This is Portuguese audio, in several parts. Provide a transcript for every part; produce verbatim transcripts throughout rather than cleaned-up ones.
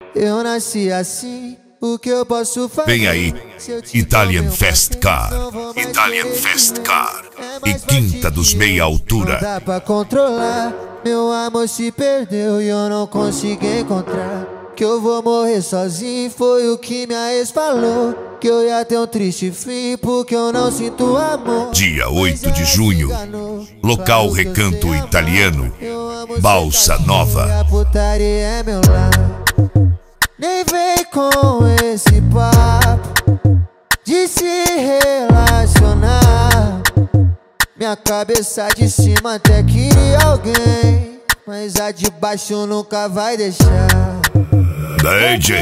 Eu nasci assim, o que eu posso fazer? Vem aí, Italian Fast Car, Italian Fast Car, e quinta dos meia altura. Não dá pra controlar, meu amor se perdeu e eu não consigo encontrar. Que eu vou morrer sozinho, foi o que minha ex falou. Que eu ia ter um triste fim, porque eu não sinto amor. Dia oito de junho, local Recanto Italiano, Balsa Nova. A putaria é meu lar. Nem vem com esse papo de se relacionar. Minha cabeça de cima até queria alguém, mas a de baixo nunca vai deixar. D J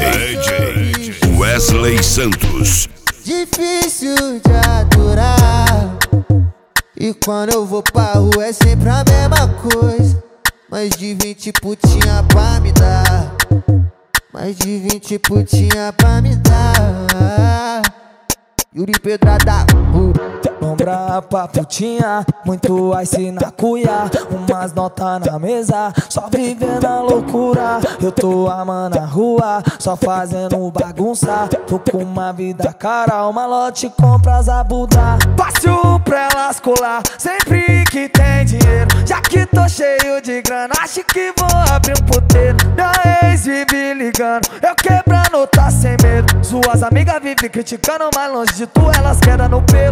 Wesley Santos. Difícil de aturar, e quando eu vou pra rua é sempre a mesma coisa. Mais de vinte putinha pra me dar, mais de vinte putinha pra me dar. Yuri Pedrada, Lombra pra putinha, muito ice na cuia, umas notas na mesa, só vivendo a loucura. Eu tô amando a rua, só fazendo bagunça. Tô com uma vida cara, o malote compra as abuda. Passo pra elas colar, sempre que tem dinheiro. Já que tô cheio de grana, acho que vou abrir um puteiro. Minha ex vive ligando, eu quebrando, tá sem medo. Suas amigas vivem criticando, mas longe de tu elas querem no pelo.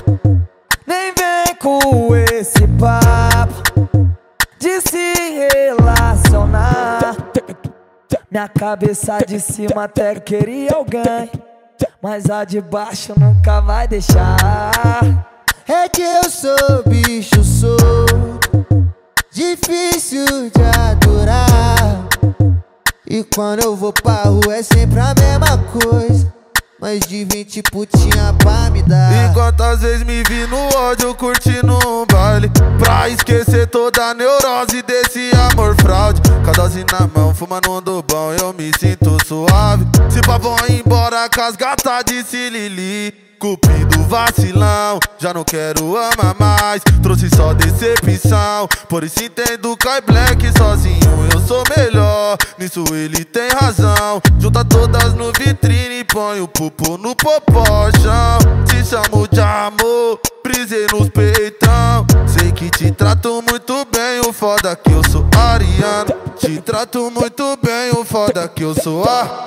Nem vem com esse papo de se relacionar. Minha cabeça de cima até queria alguém, mas a de baixo nunca vai deixar. É que eu sou bicho solto, difícil de aturar, e quando eu vou pra rua é sempre a mesma coisa. Mais de vinte putinha pra me dar. E quantas vezes me vi no ódio curtindo um baile, pra esquecer toda a neurose desse amor fraude. Cadose na mão, fumando um do bom, eu me sinto suave. Se pá vão embora com as gatas de Silili. Cupido vacilão, já não quero amar mais. Trouxe só decepção, por isso entendo Kai Black. Sozinho eu sou melhor, nisso ele tem razão. Junta todas no vitrine e põe o pupo no popochão. Te chamo de amor, brisei nos peitão. Sei que te trato muito bem, o foda que eu sou ariano. Te trato muito bem, o foda que eu sou a...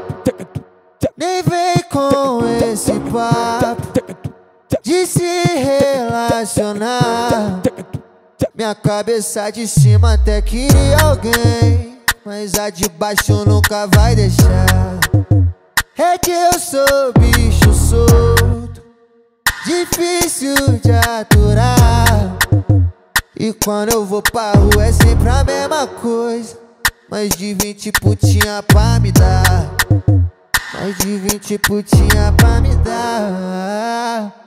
Nem vem com esse papo de se relacionar. Minha cabeça de cima até queria alguém, mas a de baixo nunca vai deixar. É que eu sou bicho solto, difícil de aturar, e quando eu vou pra rua é sempre a mesma coisa. Mais de vinte putinha pra me dar, mais de vinte putinha pra me dar.